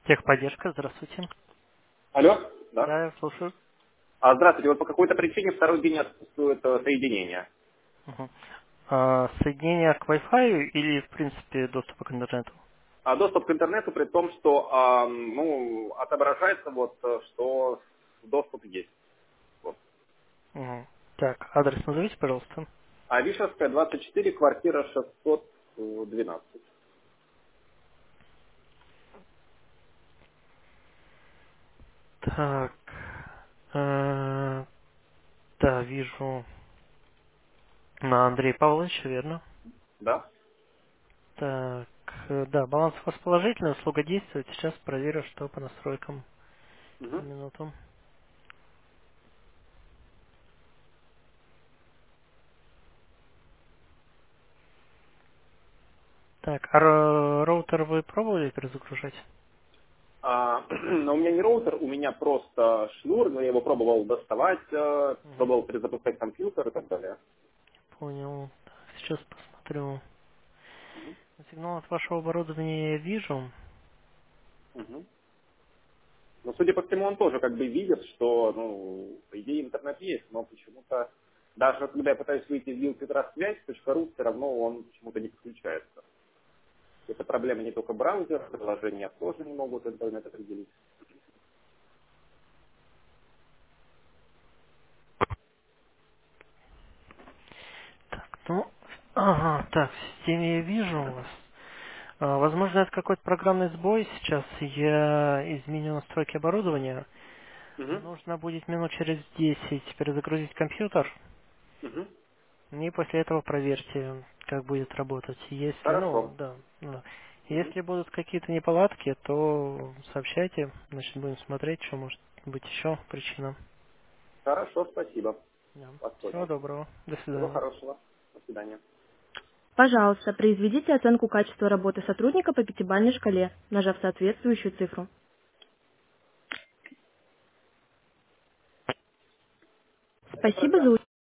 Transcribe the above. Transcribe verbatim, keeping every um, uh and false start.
Техподдержка, здравствуйте. Алло, да. Да, я слушаю. А, здравствуйте, вот по какой-то причине второй день отсутствует э, соединение. Мгм. А, соединение к Wi-Fi или, в принципе, доступа к интернету? А доступ к интернету при том, что а, ну, отображается, вот, э, что доступ есть. Вот. Мгм. Так, адрес назовите, пожалуйста. А Вишерская, двадцать четыре, квартира шестьсот двенадцать. Так, э, да, вижу на Андрея Павловича, верно? Да? Так, э, да, баланс у вас положительный, услуга действует. Сейчас проверю, что по настройкам. Мгм. Минуту. Так, а ро- роутер вы пробовали перезагружать? А, но у меня не роутер, у меня просто шнур, но я его пробовал доставать, э, Мгм. пробовал перезапускать компьютер и так далее. Понял. Так, сейчас посмотрю. Мгм. Сигнал от вашего оборудования я вижу. Мгм. Но, судя по всему, он тоже как бы видит, что, ну, по идее, интернет есть, но почему-то, даже когда я пытаюсь выйти из wildfiltrasвязь.ру, все равно он почему-то не подключается. Это проблема не только браузера, приложения тоже не могут интернет определить. Так, ну, ага, так, в системе я вижу у вас. А, возможно, это какой-то программный сбой. Сейчас я изменю настройки оборудования. Угу. Нужно будет минут через десять перезагрузить компьютер. Угу. И после этого проверьте, как будет работать. Если, ну, Хорошо. да, да. Мгм. Если будут какие-то неполадки, то сообщайте. Значит, будем смотреть, что может быть еще причина. Хорошо, спасибо. Да. Вас Всего понял. доброго. До Всего свидания. хорошего. До свидания. Пожалуйста, произведите оценку качества работы сотрудника по пятибалльной шкале, нажав соответствующую цифру. Спасибо за